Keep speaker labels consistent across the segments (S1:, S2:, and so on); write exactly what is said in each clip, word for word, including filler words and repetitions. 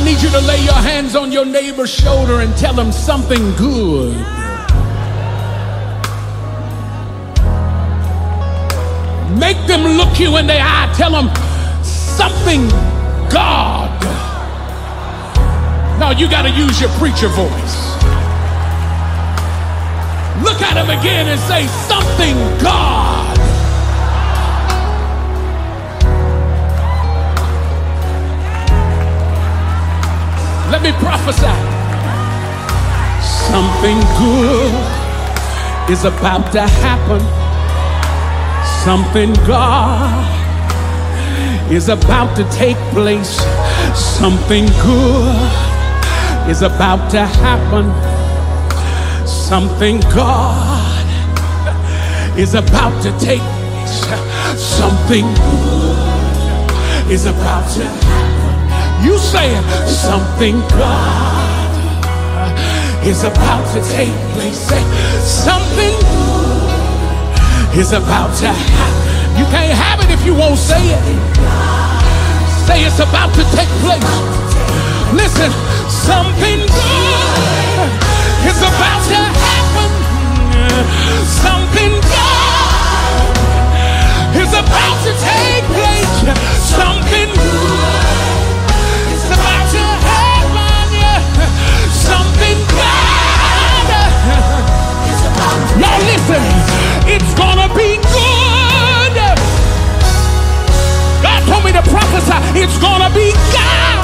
S1: need you to lay your hands on your neighbor's shoulder and tell them something good. Make them look you in the eye. Tell them something God. Now you got to use your preacher voice. Look at him again and say something God. Let me prophesy. Something good is about to happen. Something God is about to take place. Something good is about to happen. Something God is about to take place. Something good is about to happen. You say it. Something God is about to take place. Say, something good is about to happen. You can't have it if you won't say it. Say it's about to take place. Listen, something good is about to happen. Something good is about to take place. Something good is about to happen. Something good is about to happen. Now listen, it's gonna be good. God told me to prophesy. It's gonna be God.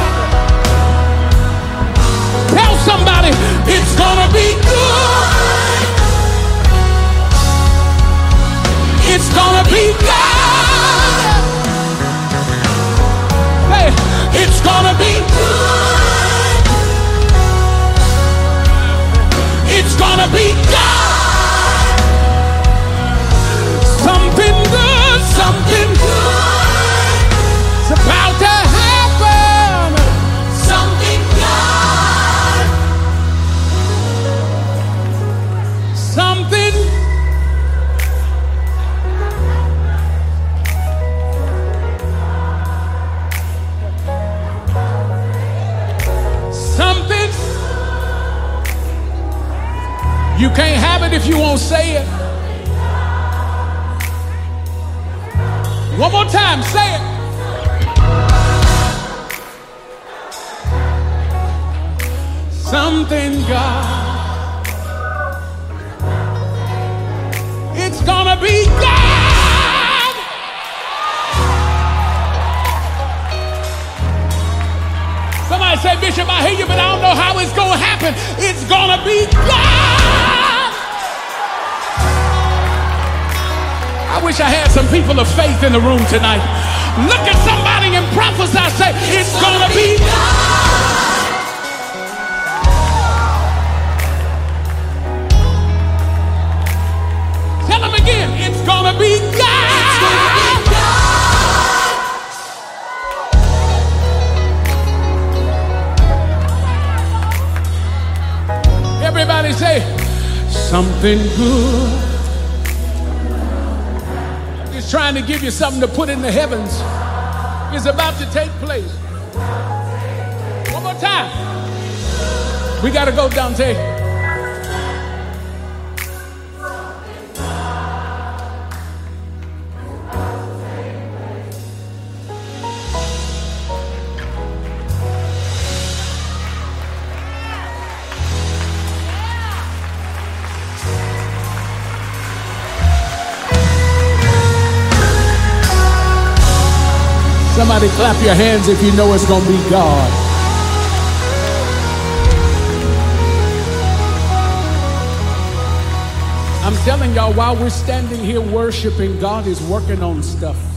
S1: Tell somebody it's gonna be good. It's gonna be God. Hey, it's gonna be good. It's gonna be God. Something good, something good. It's about to happen. Something God. Something. Something. You can't have it if you won't say it. One more time, say it. Something God. It's gonna be God. Somebody say, Bishop, I hear you, but I don't know how it's gonna happen. It's gonna be God. I wish I had some people of faith in the room tonight. Look at somebody and prophesy, say, it's gonna be God. Tell them again, it's gonna be God. It's gonna be God. Everybody say, something good. Trying to give you something to put in the heavens is about to take place. One more time. We got to go, Dante. Somebody clap your hands if you know it's gonna be God. I'm telling y'all, while we're standing here worshiping, God is working on stuff.